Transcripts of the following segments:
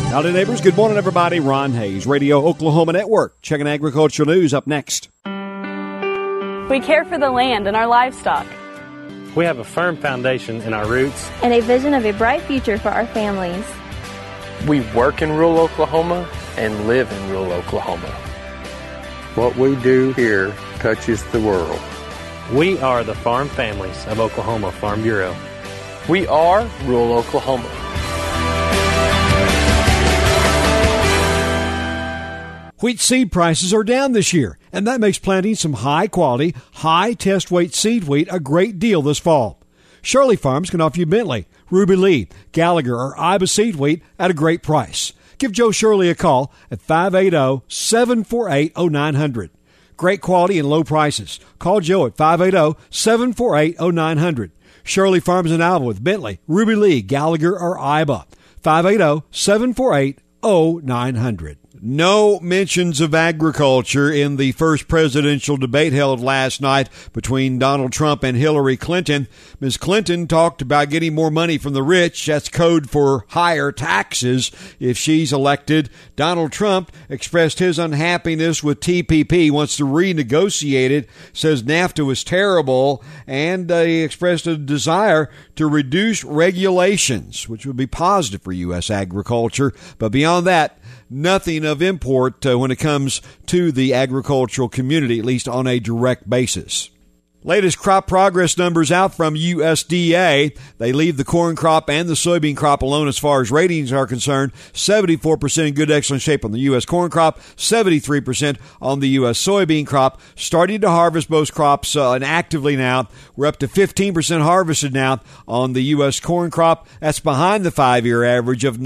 Howdy, neighbors. Good morning, everybody. Ron Hayes, Radio Oklahoma Network. Checking agricultural news up next. We care for the land and our livestock. We have a firm foundation in our roots and a vision of a bright future for our families. We work in rural Oklahoma and live in rural Oklahoma. What we do here touches the world. We are the farm families of Oklahoma Farm Bureau. We are rural Oklahoma. Wheat seed prices are down this year, and that makes planting some high-quality, high-test-weight seed wheat a great deal this fall. Shirley Farms can offer you Bentley, Ruby Lee, Gallagher, or Iba seed wheat at a great price. Give Joe Shirley a call at 580-748-0900. Great quality and low prices. Call Joe at 580-748-0900. Shirley Farms in Alva with Bentley, Ruby Lee, Gallagher, or Iba. 580-748-0900. No mentions of agriculture in the first presidential debate held last night between Donald Trump and Hillary Clinton. Ms. Clinton talked about getting more money from the rich. That's code for higher taxes if she's elected. Donald Trump expressed his unhappiness with TPP, wants to renegotiate it, says NAFTA was terrible, and he expressed a desire to reduce regulations, which would be positive for U.S. agriculture. But beyond that, nothing of import when it comes to the agricultural community, at least on a direct basis. Latest crop progress numbers out from USDA. They leave the corn crop and the soybean crop alone as far as ratings are concerned. 74% in good, excellent shape on the U.S. corn crop, 73% on the U.S. soybean crop. Starting to harvest most crops and actively now. We're up to 15% harvested now on the U.S. corn crop. That's behind the 5-year average of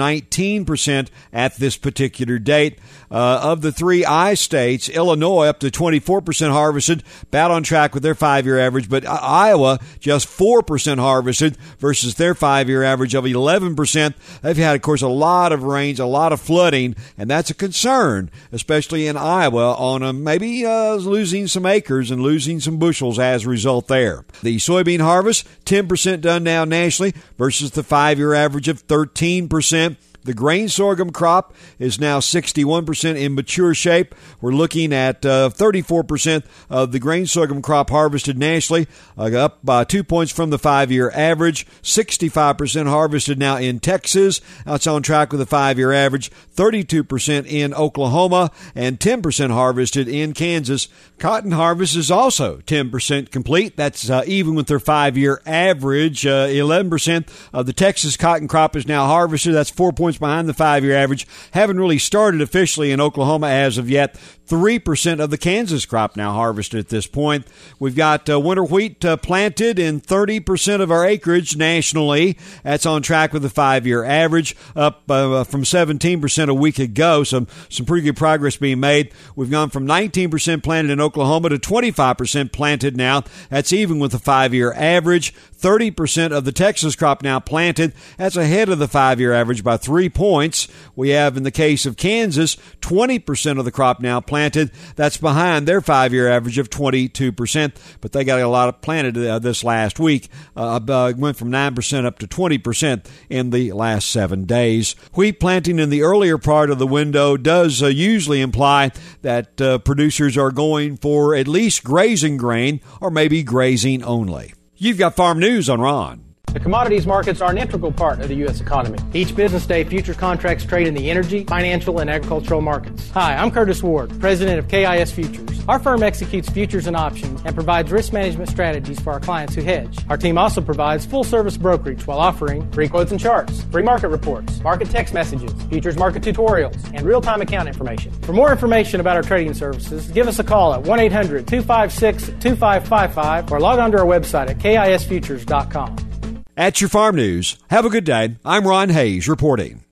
19% at this particular date. Of the three I states, Illinois up to 24% harvested, about on track with their 5-year average, but Iowa just 4% harvested versus their 5-year average of 11%. They've had, of course, a lot of rains, a lot of flooding, and that's a concern, especially in Iowa, on maybe losing some acres and losing some bushels as a result there. The soybean harvest, 10% done now nationally versus the 5-year average of 13%. The grain sorghum crop is now 61% in mature shape. We're looking at 34% of the grain sorghum crop harvested nationally, up by 2 points from the 5-year average. 65% harvested now in Texas. That's on track with the 5-year average. 32% in Oklahoma and 10% harvested in Kansas. Cotton harvest is also 10% complete. That's even with their 5-year average. 11% of the Texas cotton crop is now harvested. That's 4 points behind the 5-year average. Haven't really started officially in Oklahoma as of yet. 3% of the Kansas crop now harvested at this point. We've got winter wheat planted in 30% of our acreage nationally. That's on track with the 5-year average, up from 17% a week ago. Some pretty good progress being made. We've gone from 19% planted in Oklahoma to 25% planted now. That's even with the 5-year average. 30% of the Texas crop now planted. That's ahead of the 5-year average by 3 points. We have, in the case of Kansas, 20% of the crop now planted. That's behind their 5-year average of 22%, but they got a lot of planted this last week. Went from 9% up to 20% in the last 7 days. Wheat planting in the earlier part of the window does usually imply that producers are going for at least grazing grain or maybe grazing only. You've got farm news on Ron. The commodities markets are an integral part of the U.S. economy. Each business day, futures contracts trade in the energy, financial, and agricultural markets. Hi, I'm Curtis Ward, president of KIS Futures. Our firm executes futures and options and provides risk management strategies for our clients who hedge. Our team also provides full-service brokerage while offering free quotes and charts, free market reports, market text messages, futures market tutorials, and real-time account information. For more information about our trading services, give us a call at 1-800-256-2555 or log on to our website at KISFutures.com. At your farm news, have a good day. I'm Ron Hayes reporting.